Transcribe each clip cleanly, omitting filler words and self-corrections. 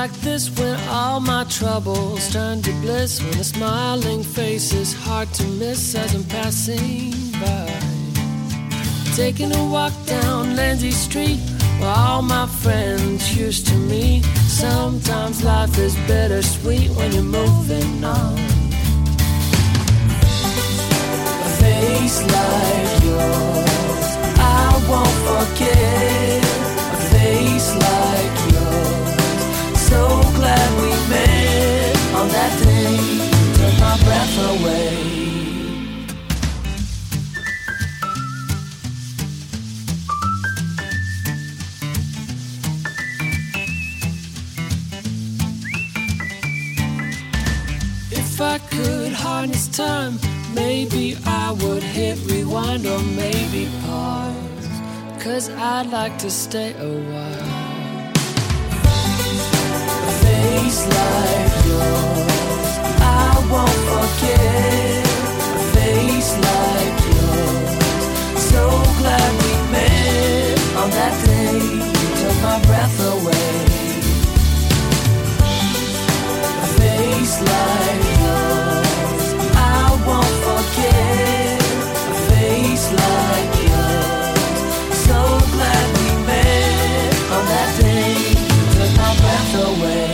like this when all my troubles turn to bliss, when a smiling face is hard to miss as I'm passing by. Taking a walk down Lindsay Street where all my friends used to meet. Sometimes life is bittersweet when you're moving on. A face like yours I won't forget. A face like yours, so glad we met on that day. Took my breath away. If I could harness time, maybe I would hit rewind or maybe pause, 'cause I'd like to stay a while. A face like yours I won't forget. A face like yours, so glad we met on that day. You took my breath away. A face like yours I won't forget. A face like yours, so glad we met on that day. You took my breath away.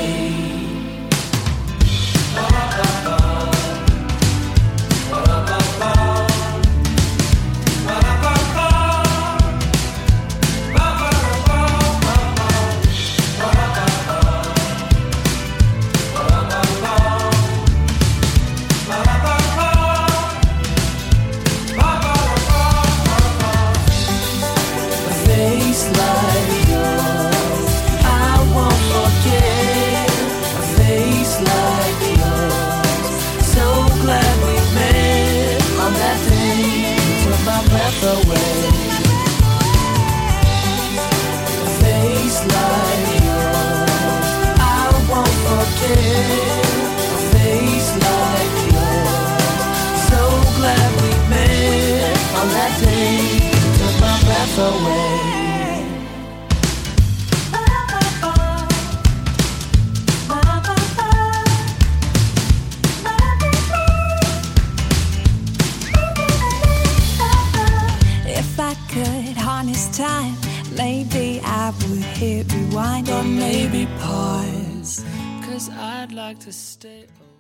If I could harness time, maybe I would hit rewind or maybe pause, 'cause I'd like to stay